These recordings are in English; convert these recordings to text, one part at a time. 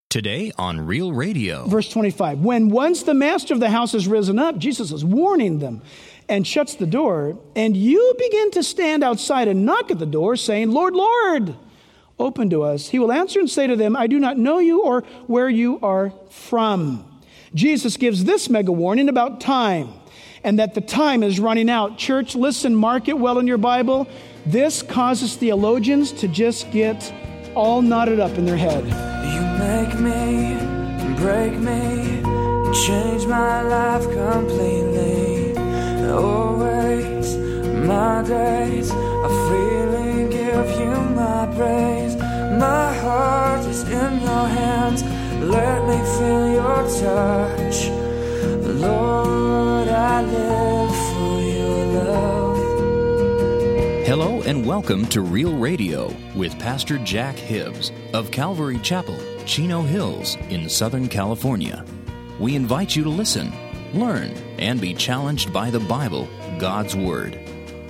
Today on Real Radio. Verse 25, when once the master of the house has risen up, Jesus is warning them, and shuts the door, and you begin to stand outside and knock at the door, saying, Lord, Lord, open to us. He will answer and say to them, I do not know you or where you are from. Jesus gives this mega warning about time, and that the time is running out. Church, listen, mark it well in your Bible. This causes theologians to just get all knotted up in their head. You make me, break me, change my life completely. Always, my days are freely give you my praise. My heart is in your hands, let me feel your touch. Lord, I live for your love. Hello and welcome to Real Radio with Pastor Jack Hibbs of Calvary Chapel, Chino Hills in Southern California. We invite you to listen, learn, and be challenged by the Bible, God's Word.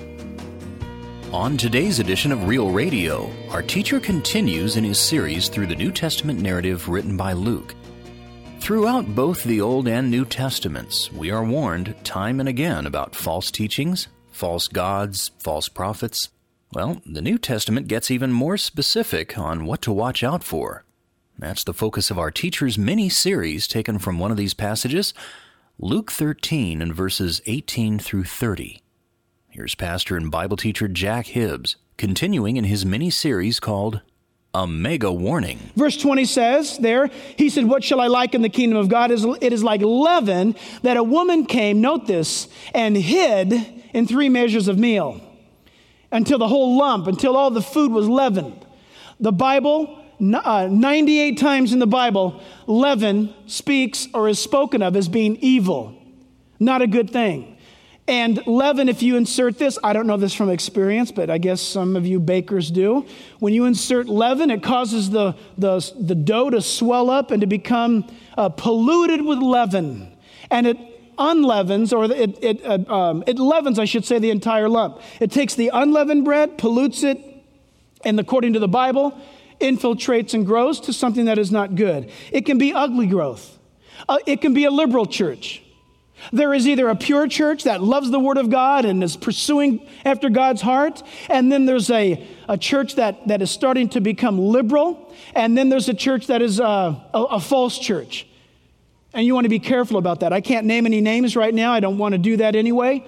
On today's edition of Real Radio, our teacher continues in his series through the New Testament narrative written by Luke. Throughout both the Old and New Testaments, we are warned time and again about false teachings, false gods, false prophets. Well, the New Testament gets even more specific on what to watch out for. That's the focus of our teacher's mini-series taken from one of these passages, Luke 13 and verses 18 through 30. Here's pastor and Bible teacher Jack Hibbs, continuing in his mini-series called A Mega Warning. Verse 20 says there, he said, what shall I liken the kingdom of God? It is like leaven that a woman came, note this, and hid in 3 measures of meal until the whole lump, until all the food was leavened. The Bible, 98 times in the Bible, leaven speaks or is spoken of as being evil, not a good thing. And leaven, if you insert this, I don't know this from experience, but I guess some of you bakers do. When you insert leaven, it causes the dough to swell up and to become polluted with leaven. And it unleavens, or it leavens, I should say, the entire lump. It takes the unleavened bread, pollutes it, and according to the Bible, infiltrates and grows to something that is not good. It can be ugly growth. It can be a liberal church. There is either a pure church that loves the Word of God and is pursuing after God's heart, and then there's a church that is starting to become liberal, and then there's a church that is a false church. And you want to be careful about that. I can't name any names right now. I don't want to do that anyway.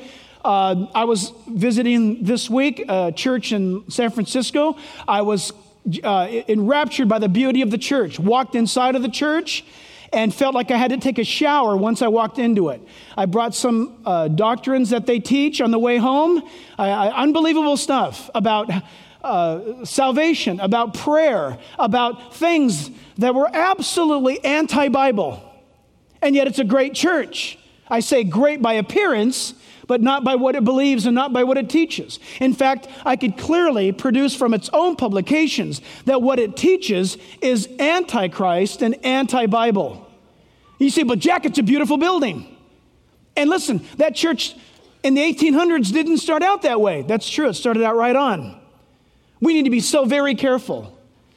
I was visiting this week a church in San Francisco. I was enraptured by the beauty of the church. Walked inside of the church and felt like I had to take a shower once I walked into it. I brought some doctrines that they teach on the way home. Unbelievable stuff about salvation, about prayer, about things that were absolutely anti-Bible. And yet it's a great church. I say great by appearance, but not by what it believes and not by what it teaches. In fact, I could clearly produce from its own publications that what it teaches is anti-Christ and anti-Bible. You say, but Jack, it's a beautiful building. And listen, that church in the 1800s didn't start out that way. That's true. It started out right on. We need to be so very careful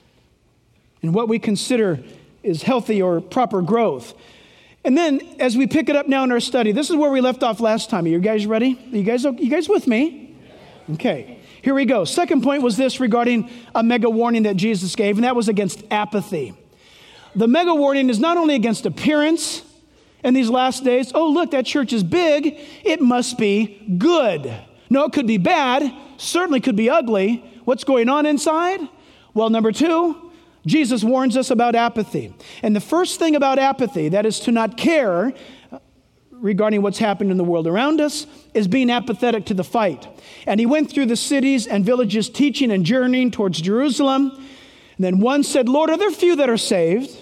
in what we consider is healthy or proper growth. And then, as we pick it up now in our study, this is where we left off last time. Are you guys ready? Are you guys with me? Okay, here we go. Second point was this regarding a mega warning that Jesus gave, and that was against apathy. The mega warning is not only against appearance in these last days. Oh, look, that church is big. It must be good. No, it could be bad. Certainly could be ugly. What's going on inside? Well, number 2, Jesus warns us about apathy. And the first thing about apathy, that is to not care regarding what's happened in the world around us, is being apathetic to the fight. And he went through the cities and villages teaching and journeying towards Jerusalem. And then one said, Lord, are there few that are saved?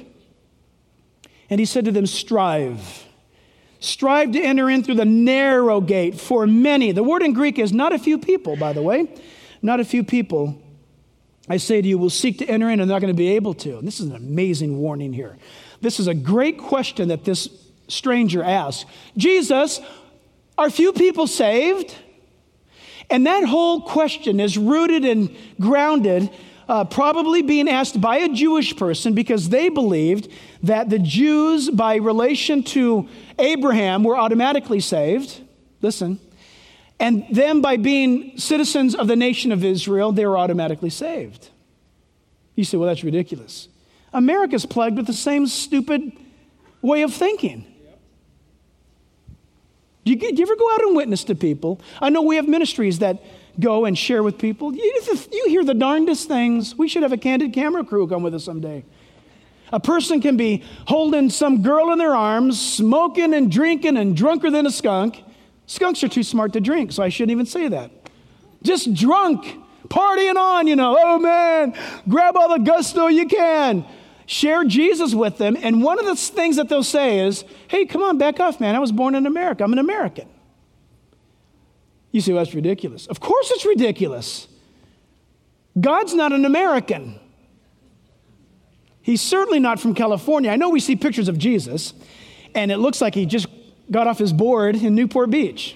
And he said to them, strive. Strive to enter in through the narrow gate, for many. The word in Greek is not a few people, by the way. Not a few people, I say to you, will seek to enter in and they're not going to be able to. And this is an amazing warning here. This is a great question that this stranger asked. Jesus, are few people saved? And that whole question is rooted and grounded probably being asked by a Jewish person because they believed that the Jews, by relation to Abraham, were automatically saved. Listen. And them, by being citizens of the nation of Israel, they were automatically saved. You say, well, that's ridiculous. America's plagued with the same stupid way of thinking. Do you ever go out and witness to people? I know we have ministries that go and share with people. You hear the darndest things. We should have a candid camera crew come with us someday. A person can be holding some girl in their arms, smoking and drinking and drunker than a skunk. Skunks are too smart to drink, so I shouldn't even say that. Just drunk, partying on, oh man, grab all the gusto you can. Share Jesus with them, and one of the things that they'll say is, hey, come on, back off, man. I was born in America. I'm an American. You say, well, that's ridiculous. Of course it's ridiculous. God's not an American. He's certainly not from California. I know we see pictures of Jesus, and it looks like he just got off his board in Newport Beach.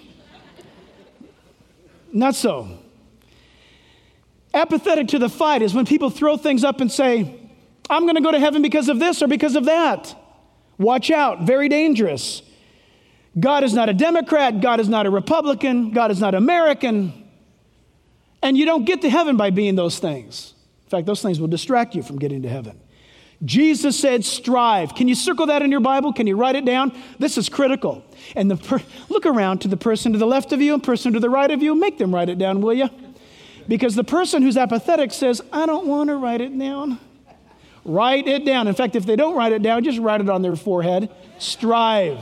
Not so. Apathetic to the fight is when people throw things up and say, I'm going to go to heaven because of this or because of that. Watch out, very dangerous. God is not a Democrat, God is not a Republican, God is not American. And you don't get to heaven by being those things. In fact, those things will distract you from getting to heaven. Jesus said, strive. Can you circle that in your Bible? Can you write it down? This is critical. And look around to the person to the left of you and person to the right of you. Make them write it down, will you? Because the person who's apathetic says, I don't want to write it down. Write it down. In fact, if they don't write it down, just write it on their forehead. Strive.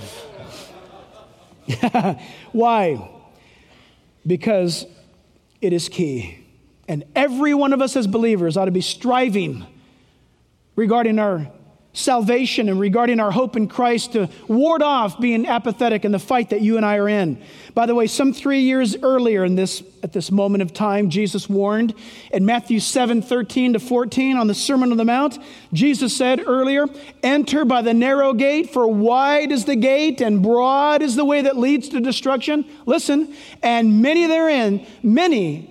Why? Because it is key. And every one of us as believers ought to be striving regarding our salvation and regarding our hope in Christ to ward off being apathetic in the fight that you and I are in. By the way, some 3 years earlier at this moment of time, Jesus warned in Matthew 7:13-14 on the Sermon on the Mount. Jesus said earlier, enter by the narrow gate, for wide is the gate and broad is the way that leads to destruction. Listen, and many therein, many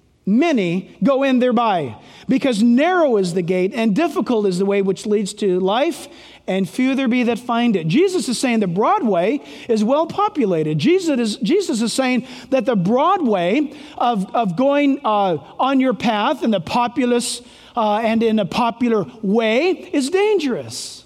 go in thereby, because narrow is the gate and difficult is the way which leads to life, and few there be that find it. Jesus is saying the broad way is well populated. Jesus is saying that the broad way of going on your path in the populous and in a popular way is dangerous.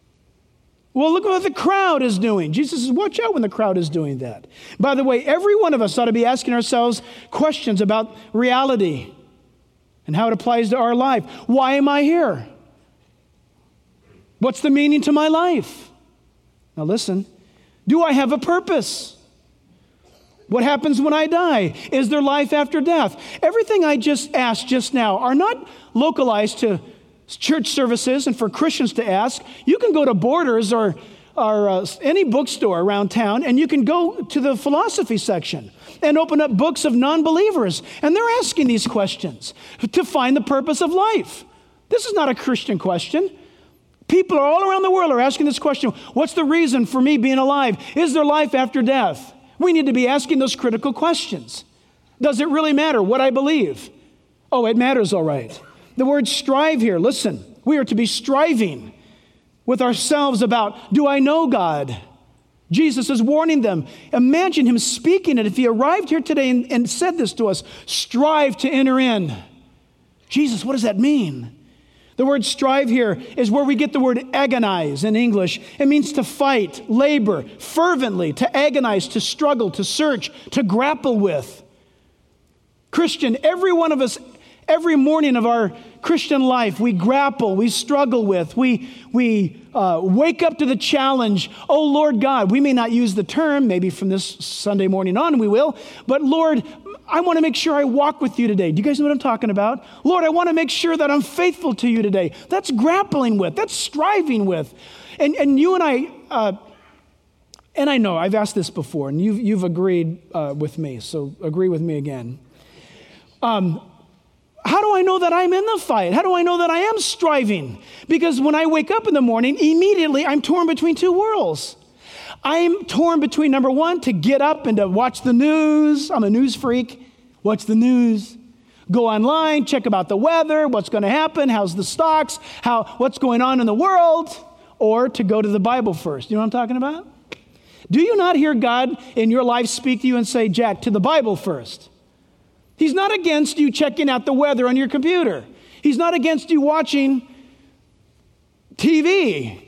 Well, look what the crowd is doing. Jesus says, watch out when the crowd is doing that. By the way, every one of us ought to be asking ourselves questions about reality and how it applies to our life. Why am I here? What's the meaning to my life? Now listen, do I have a purpose? What happens when I die? Is there life after death? Everything I just asked just now are not localized to church services and for Christians to ask. You can go to Borders or any bookstore around town, and you can go to the philosophy section and open up books of non-believers, and they're asking these questions to find the purpose of life. This is not a Christian question. People all around the world are asking this question. What's the reason for me being alive? Is there life after death? We need to be asking those critical questions. Does it really matter what I believe? Oh, it matters, all right. The word strive here, listen, we are to be striving with ourselves about, do I know God? Jesus is warning them. Imagine him speaking it if he arrived here today and said this to us, strive to enter in. Jesus, what does that mean? The word strive here is where we get the word agonize in English. It means to fight, labor, fervently, to agonize, to struggle, to search, to grapple with. Christian, every one of us, every morning of our Christian life, we grapple, we struggle with, we wake up to the challenge. Oh, Lord God, we may not use the term, maybe from this Sunday morning on we will, but Lord, I want to make sure I walk with you today. Do you guys know what I'm talking about? Lord, I want to make sure that I'm faithful to you today. That's grappling with, that's striving with. And you and I know I've asked this before, and you've agreed with me, so agree with me again. How do I know that I'm in the fight? How do I know that I am striving? Because when I wake up in the morning, immediately I'm torn between two worlds. I'm torn between, number one, to get up and to watch the news. I'm a news freak. Watch the news. go online, check about the weather, what's going to happen, how's the stocks, what's going on in the world, or to go to the Bible first. You know what I'm talking about? Do you not hear God in your life speak to you and say, Jack, to the Bible first? He's not against you checking out the weather on your computer. He's not against you watching TV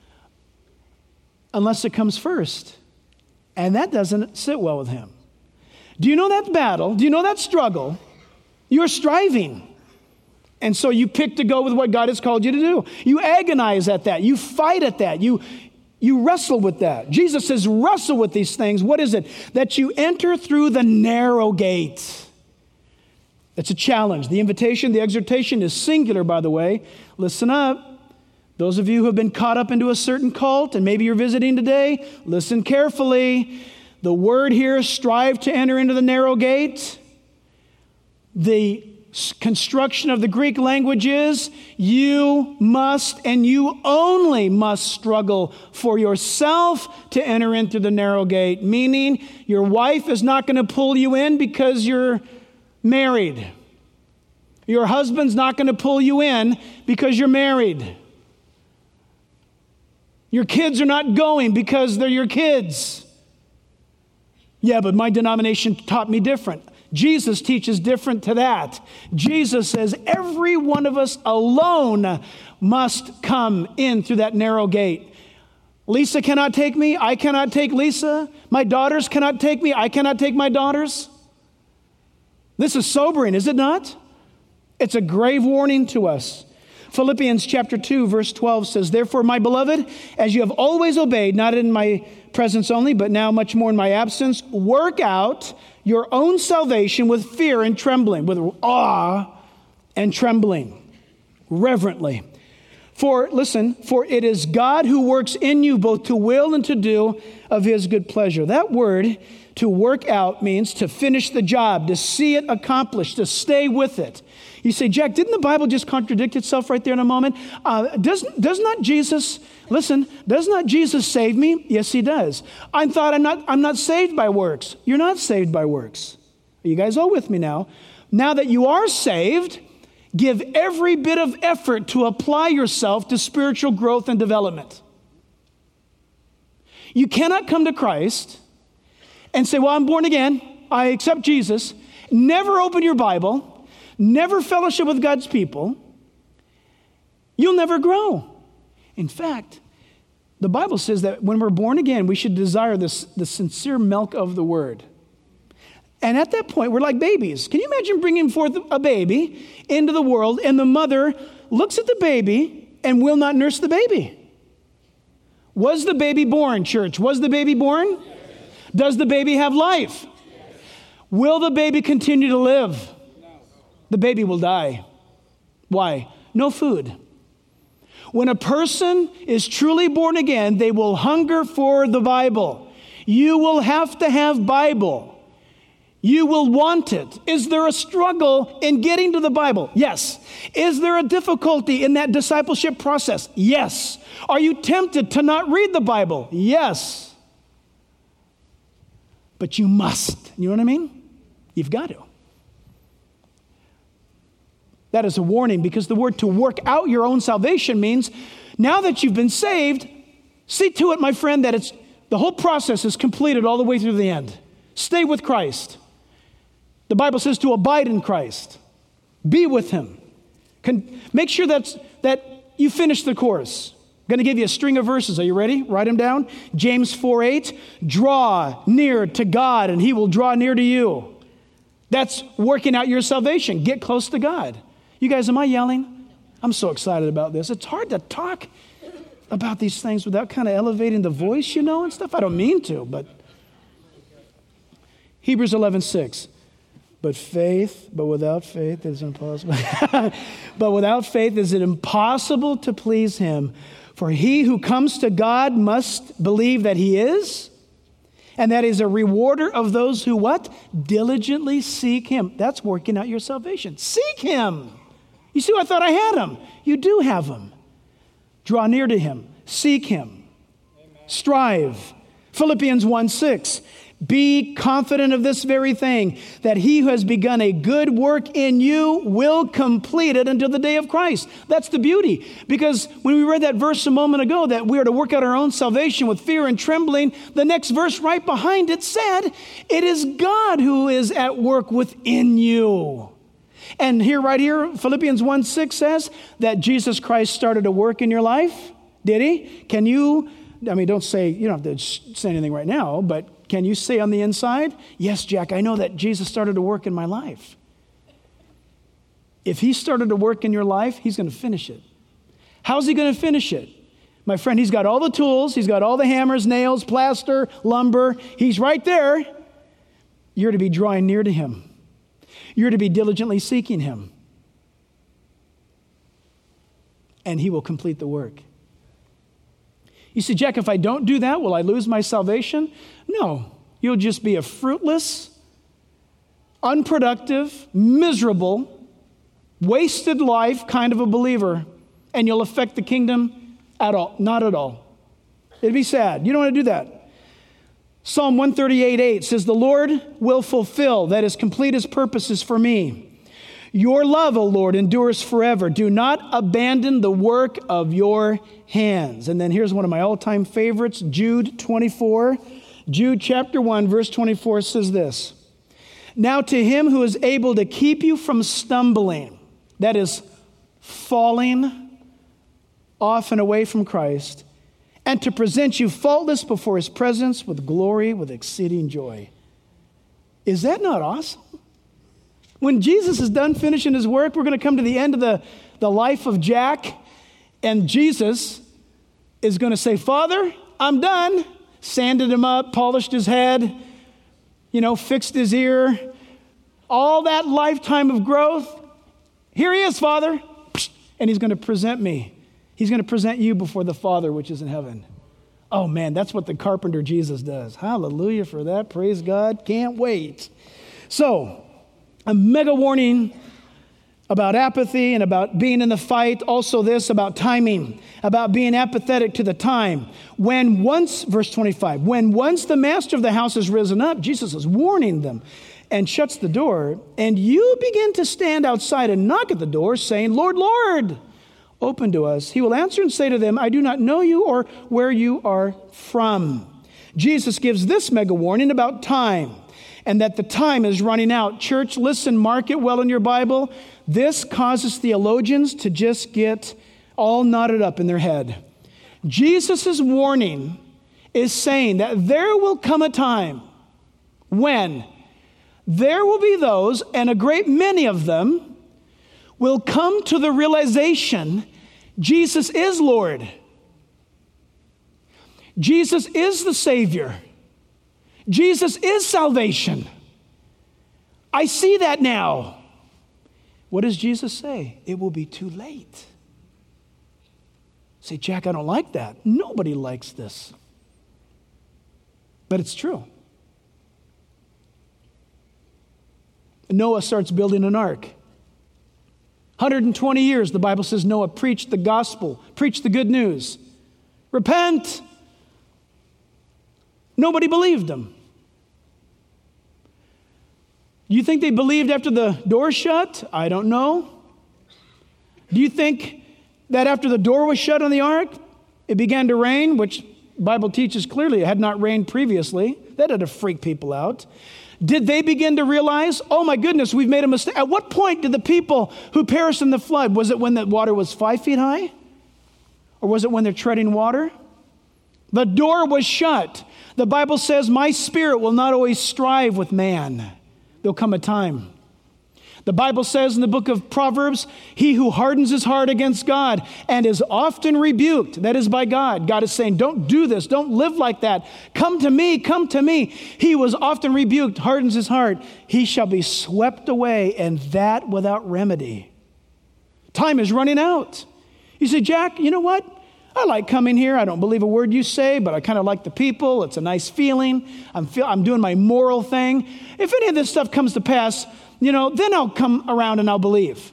unless it comes first. And that doesn't sit well with him. Do you know that battle? Do you know that struggle? You're striving. And so you pick to go with what God has called you to do. You agonize at that. You fight at that. You wrestle with that. Jesus says, wrestle with these things. What is it? That you enter through the narrow gate. It's a challenge. The invitation, the exhortation is singular, by the way. Listen up. Those of you who have been caught up into a certain cult, and maybe you're visiting today, listen carefully. The word here, strive to enter into the narrow gate. The construction of the Greek language is, you must and you only must struggle for yourself to enter into the narrow gate. Meaning, your wife is not going to pull you in because you're married. Your husband's not going to pull you in because you're married. Your kids are not going because they're your kids. Yeah, but my denomination taught me different. Jesus teaches different to that. Jesus says every one of us alone must come in through that narrow gate. Lisa cannot take me. I cannot take Lisa. My daughters cannot take me. I cannot take my daughters. This is sobering, is it not? It's a grave warning to us. Philippians chapter 2, verse 12 says, therefore, my beloved, as you have always obeyed, not in my presence only, but now much more in my absence, work out your own salvation with fear and trembling, with awe and trembling, reverently. For it is God who works in you both to will and to do of his good pleasure. That word, to work out, means to finish the job, to see it accomplished, to stay with it. You say, Jack, didn't the Bible just contradict itself right there in a moment? Does not Jesus save me? Yes, he does. I'm not saved by works. You're not saved by works. Are you guys all with me now? Now that you are saved, give every bit of effort to apply yourself to spiritual growth and development. You cannot come to Christ and say, well, I'm born again. I accept Jesus. Never open your Bible. Never fellowship with God's people. You'll never grow. In fact, the Bible says that when we're born again, we should desire the sincere milk of the word. And at that point, we're like babies. Can you imagine bringing forth a baby into the world and the mother looks at the baby and will not nurse the baby? Was the baby born, church? Was the baby born? Yes. Does the baby have life? Yes. Will the baby continue to live? No. The baby will die. Why? No food. When a person is truly born again, they will hunger for the Bible. You will have to have Bible. You will want it. Is there a struggle in getting to the Bible? Yes. Is there a difficulty in that discipleship process? Yes. Are you tempted to not read the Bible? Yes. But you must. You know what I mean? You've got to. That is a warning, because the word to work out your own salvation means now that you've been saved, see to it, my friend, that the whole process is completed all the way through the end. Stay with Christ. The Bible says to abide in Christ. Be with him. Make sure that you finish the course. I'm going to give you a string of verses. Are you ready? Write them down. James 4:8. Draw near to God and he will draw near to you. That's working out your salvation. Get close to God. You guys, am I yelling? I'm so excited about this. It's hard to talk about these things without kind of elevating the voice, and stuff. I don't mean to, but Hebrews 11:6. But without faith is impossible. But without faith is it impossible to please him. For he who comes to God must believe that he is, and that is a rewarder of those who what? Diligently seek him. That's working out your salvation. Seek him. You see, I thought I had him. You do have him. Draw near to him. Seek him. Amen. Strive. Philippians 1:6. Be confident of this very thing, that he who has begun a good work in you will complete it until the day of Christ. That's the beauty. Because when we read that verse a moment ago, that we are to work out our own salvation with fear and trembling, the next verse right behind it said, it is God who is at work within you. And right here, Philippians 1:6 says that Jesus Christ started a work in your life. Did he? Don't say, you don't have to say anything right now, but can you say on the inside, yes, Jack, I know that Jesus started to work in my life. If he started to work in your life, he's going to finish it. How's he going to finish it? My friend, he's got all the tools. He's got all the hammers, nails, plaster, lumber. He's right there. You're to be drawing near to him. You're to be diligently seeking him. And he will complete the work. You say, Jack, if I don't do that, will I lose my salvation? No, you'll just be a fruitless, unproductive, miserable, wasted life kind of a believer, and you'll affect the kingdom at all. Not at all. It'd be sad. You don't want to do that. Psalm 138:8 says, the Lord will fulfill, that is, complete his purposes for me. Your love, O Lord, endures forever. Do not abandon the work of your hands. And then here's one of my all-time favorites, Jude 24. Jude chapter 1, verse 24 says this. Now to him who is able to keep you from stumbling, that is, falling off and away from Christ, and to present you faultless before his presence with glory, with exceeding joy. Is that not awesome? When Jesus is done finishing his work, we're going to come to the end of the life of Jack, and Jesus is going to say, Father, I'm done. Sanded him up, polished his head, fixed his ear. All that lifetime of growth. Here he is, Father. And he's going to present me. He's going to present you before the Father, which is in heaven. Oh, man, that's what the carpenter Jesus does. Hallelujah for that. Praise God. Can't wait. So, a mega warning about apathy and about being in the fight. Also this about timing, about being apathetic to the time. Verse 25, when once the master of the house has risen up, Jesus is warning them and shuts the door, and you begin to stand outside and knock at the door saying, Lord, Lord, open to us. He will answer and say to them, I do not know you or where you are from. Jesus gives this mega warning about time, and that the time is running out. Church, listen, mark it well in your Bible. This causes theologians to just get all knotted up in their head. Jesus' warning is saying that there will come a time when there will be those, and a great many of them, will come to the realization Jesus is Lord. Jesus is the Savior. Jesus is salvation. I see that now. What does Jesus say? It will be too late. Say, Jack, I don't like that. Nobody likes this. But it's true. Noah starts building an ark. 120 years, the Bible says Noah preached the gospel, preached the good news. Repent. Nobody believed him. You think they believed after the door shut? I don't know. Do you think that after the door was shut on the ark, it began to rain, which the Bible teaches clearly it had not rained previously? That had to freak people out. Did they begin to realize, oh my goodness, we've made a mistake? At what point did the people who perished in the flood, was it when the water was 5 feet high? Or was it when they're treading water? The door was shut. The Bible says, my spirit will not always strive with man. There'll come a time. The Bible says in the book of Proverbs, he who hardens his heart against God and is often rebuked, that is by God. God is saying, don't do this. Don't live like that. Come to me. Come to me. He was often rebuked, hardens his heart. He shall be swept away, and that without remedy. Time is running out. You say, Jack, you know what? I like coming here. I don't believe a word you say, but I kind of like the people. It's a nice feeling. I'm doing my moral thing. If any of this stuff comes to pass, then I'll come around and I'll believe.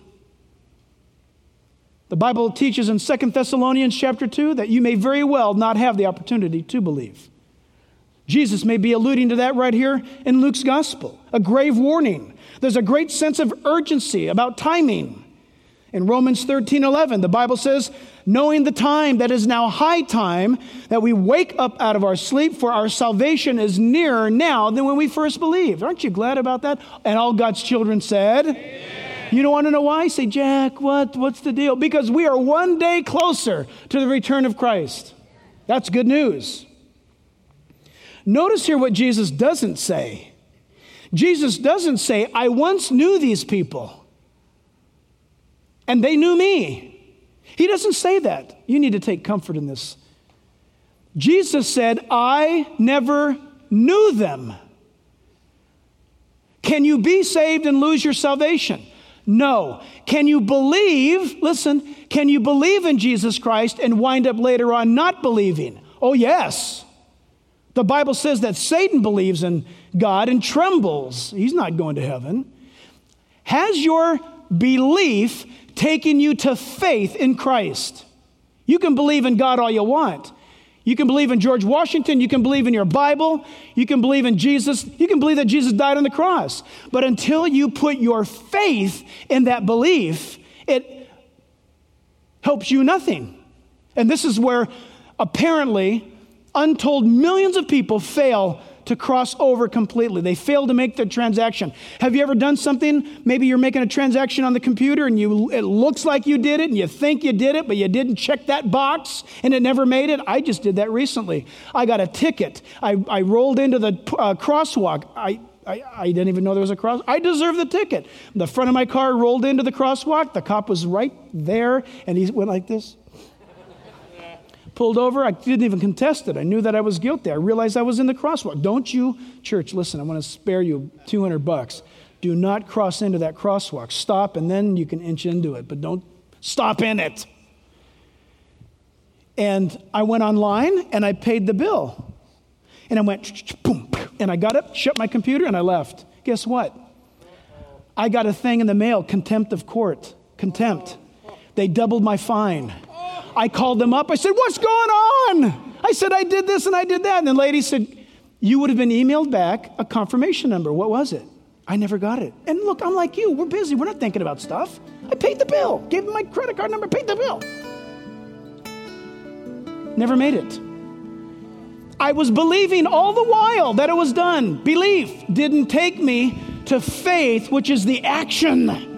The Bible teaches in 2 Thessalonians chapter 2 that you may very well not have the opportunity to believe. Jesus may be alluding to that right here in Luke's gospel, a grave warning. There's a great sense of urgency about timing. In Romans 13:11, the Bible says, knowing the time that is now high time that we wake up out of our sleep, for our salvation is nearer now than when we first believed. Aren't you glad about that? And all God's children said, amen. You don't want to know why? Say, Jack, what's the deal? Because we are one day closer to the return of Christ. That's good news. Notice here what Jesus doesn't say. Jesus doesn't say, I once knew these people, and they knew me. He doesn't say that. You need to take comfort in this. Jesus said, I never knew them. Can you be saved and lose your salvation? No. Can you believe, listen, can you believe in Jesus Christ and wind up later on not believing? Oh, yes. The Bible says that Satan believes in God and trembles. He's not going to heaven. Has your belief taken you to faith in Christ? You can believe in God all you want. You can believe in George Washington. You can believe in your Bible. You can believe in Jesus. You can believe that Jesus died on the cross. But until you put your faith in that belief, it helps you nothing. And this is where apparently untold millions of people fail to cross over completely. They fail to make their transaction. Have you ever done something? Maybe you're making a transaction on the computer and it looks like you did it and you think you did it, but you didn't check that box and it never made it. I just did that recently. I got a ticket. I rolled into the crosswalk. I didn't even know there was a crosswalk. I deserved the ticket. The front of my car rolled into the crosswalk. The cop was right there and he went like this. Pulled over. I didn't even contest it. I knew that I was guilty. I realized I was in the crosswalk. Don't you, church, listen, I want to spare you $200. Do not cross into that crosswalk. Stop and then you can inch into it, but don't stop in it. And I went online and I paid the bill. And I went, boom, and I got up, shut my computer, and I left. Guess what? I got a thing in the mail, contempt of court. Contempt. They doubled my fine. I called them up. I said, what's going on? I said, I did this and I did that. And the lady said, you would have been emailed back a confirmation number. What was it? I never got it. And look, I'm like you. We're busy. We're not thinking about stuff. I paid the bill. Gave them my credit card number, paid the bill. Never made it. I was believing all the while that it was done. Belief didn't take me to faith, which is the action.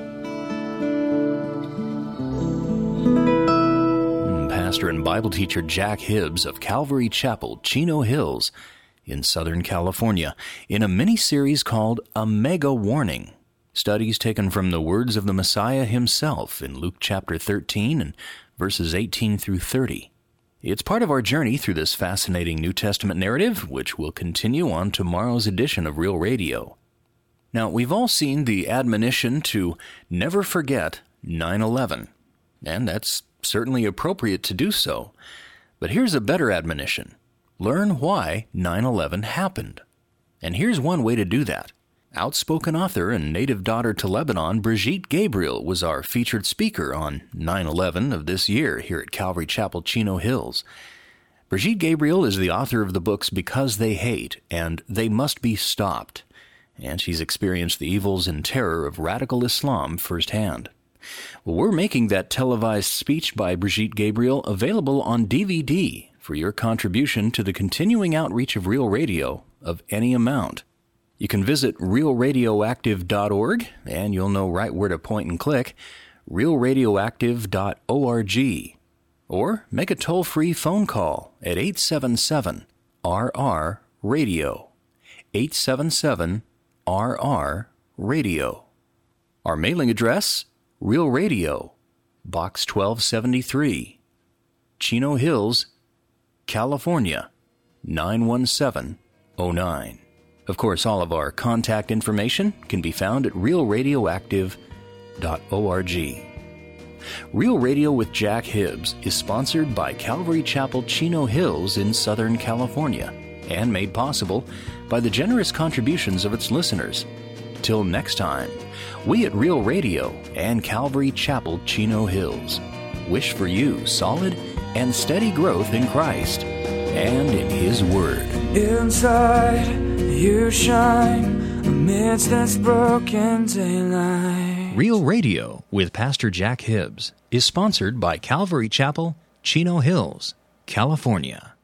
Pastor and Bible teacher Jack Hibbs of Calvary Chapel, Chino Hills, in Southern California, in a mini-series called A Mega Warning. Studies taken from the words of the Messiah himself in Luke chapter 13 and verses 18 through 30. It's part of our journey through this fascinating New Testament narrative, which will continue on tomorrow's edition of Real Radio. Now, we've all seen the admonition to never forget 9/11, and that's certainly appropriate to do so. But here's a better admonition. Learn why 9/11 happened. And here's one way to do that. Outspoken author and native daughter to Lebanon, Brigitte Gabriel, was our featured speaker on 9/11 of this year here at Calvary Chapel, Chino Hills. Brigitte Gabriel is the author of the books Because They Hate and They Must Be Stopped, and she's experienced the evils and terror of radical Islam firsthand. Well, we're making that televised speech by Brigitte Gabriel available on DVD for your contribution to the continuing outreach of Real Radio of any amount. You can visit realradioactive.org, and you'll know right where to point and click, realradioactive.org, or make a toll-free phone call at 877-RR-RADIO, 877-RR-RADIO. Our mailing address, Real Radio, Box 1273, Chino Hills, California, 91709. Of course, all of our contact information can be found at realradioactive.org. Real Radio with Jack Hibbs is sponsored by Calvary Chapel, Chino Hills in Southern California, and made possible by the generous contributions of its listeners. Till next time, we at Real Radio and Calvary Chapel, Chino Hills wish for you solid and steady growth in Christ. and in His Word. Inside, you shine amidst this broken daylight. Real Radio with Pastor Jack Hibbs is sponsored by Calvary Chapel, Chino Hills, California.